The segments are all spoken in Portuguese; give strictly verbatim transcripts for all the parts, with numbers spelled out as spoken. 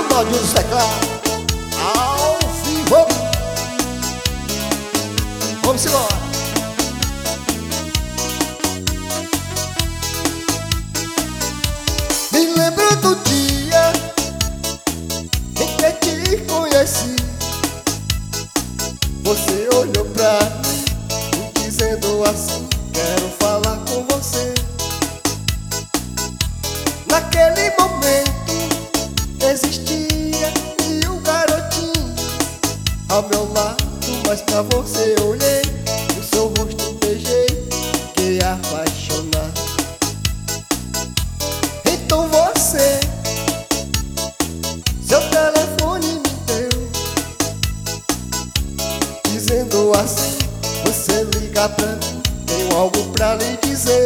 Ronaldinho dos teclados, ao vivo. Vamos embora. Me lembro do dia em que te conheci. Você olhou pra mim dizendo assim: quero falar com você. Naquele momento existia e um garotinho ao meu lado, mas pra você olhei, o seu rosto beijei, fiquei apaixonado. Então você, seu telefone me deu, dizendo assim: você liga pra mim, tenho algo pra lhe dizer.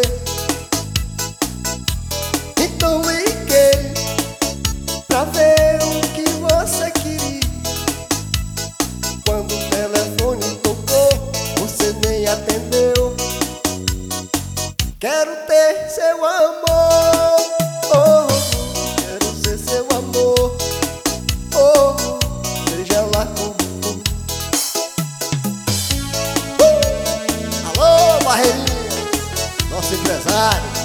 Então liguei pra ver o que você queria. Quando o telefone tocou, você nem atendeu. Quero ter seu amor, oh, quero ser seu amor, oh, seja lá como for. uh! Alô, Barreirinha, nosso empresário.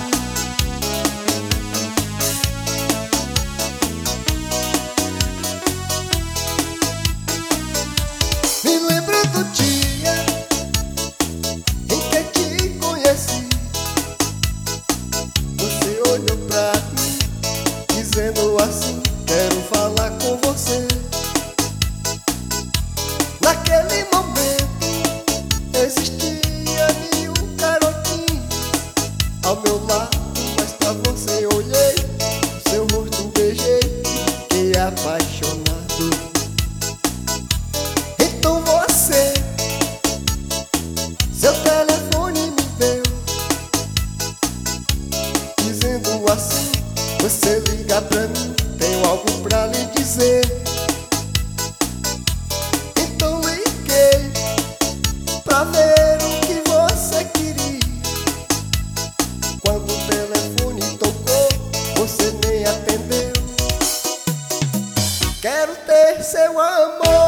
Me lembro do dia em que te conheci. Você olhou pra mim dizendo assim: quero falar com você. Naquele momento existia um garotinho ao meu lado, mas pra você olhei, o seu rosto beijei, fiquei apaixonado. Então você, seu telefone me deu, dizendo assim: você liga pra mim, tenho algo pra lhe dizer. Então liguei pra ver o que você queria. Quando o telefone tocou, você nem atendeu. Quero ter seu amor,